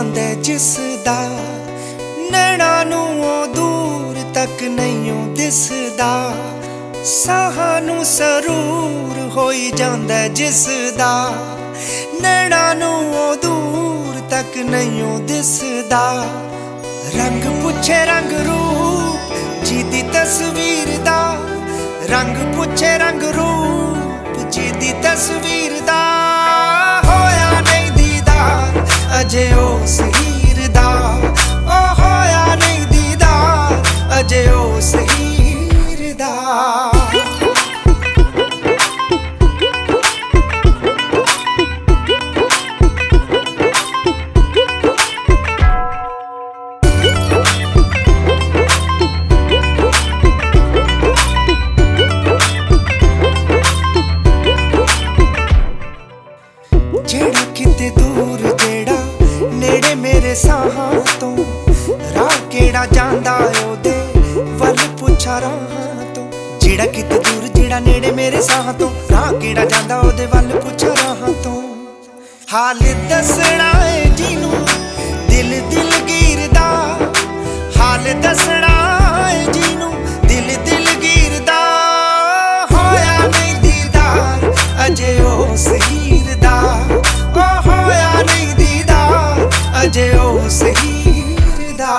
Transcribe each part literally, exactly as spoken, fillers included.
जांदा जिसदा नैना नूं ओ दूर तक नहीं दिसदा, साहां नूं सरूर होई जांदा जिसदा नैना नूं ओ दूर तक नहीं दिसदा। रंग पुछे रंग रूप जिदी तस्वीर दा, रंग पुछे रंग रूप जिदी तस्वीर दा। होया नहीं दीदार अजे उस हीर दा, ओ होया नहीं दीदार अजे उस हीर दा। जेड़ा किते दूर जेड़ा नेड़े मेरे साहां तो, राह केड़ा जांदा ओदे वल पुछा राहां तो। जेड़ा किते दूर जेड़ा नेड़े मेरे साहां तो, राह केड़ा जांदा ओदे वल पुछा राहां तो। हाल दसना है जिनू दिल दिल गिरदा, हाल दसना है जिनू दिल दिल गिरदा। होया नहीं दीदार अजे उस हीर दा, ओ होया नहीं दीदार अजे उस हीर दा।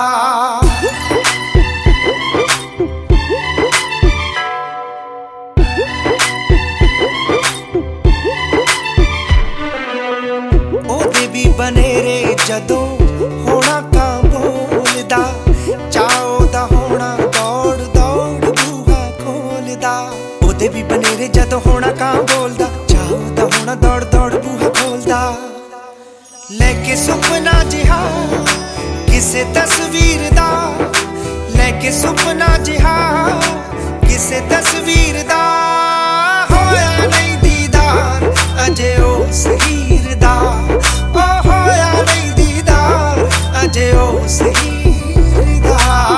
ओदे भी बनेरे जदों होना कां बोलदा, चाओ दा होना दौड़ दौड़ बूहा खोलदा। ओदे भी बनेरे जदों होना कां बोलदा, चाओ दा होना दौड़ दौड़ बूहा खोलदा। लेके सुपना जिहा किसे तस्वीर दा, लेके सुपना जिहा किसे तस्वीर दा। होया नहीं दीदार अजे उस हीर दा, ओ होया नहीं दीदार अजे उस हीर दा।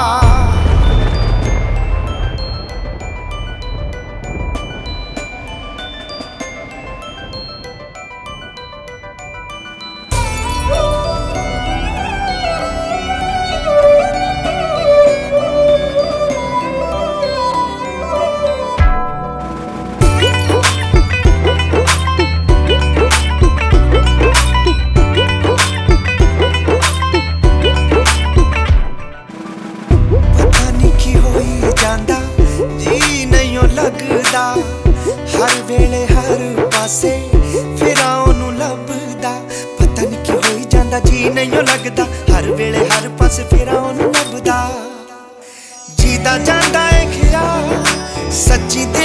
जी नहीं लगदा हर वेले हर पासे फिरा ओनू लभदा। पता नहीं की होई जांदा जी नहीं लगदा हर वेले हर पासे फिरा ओनू लभदा। जीदा जांदा है ख्याल सच्ची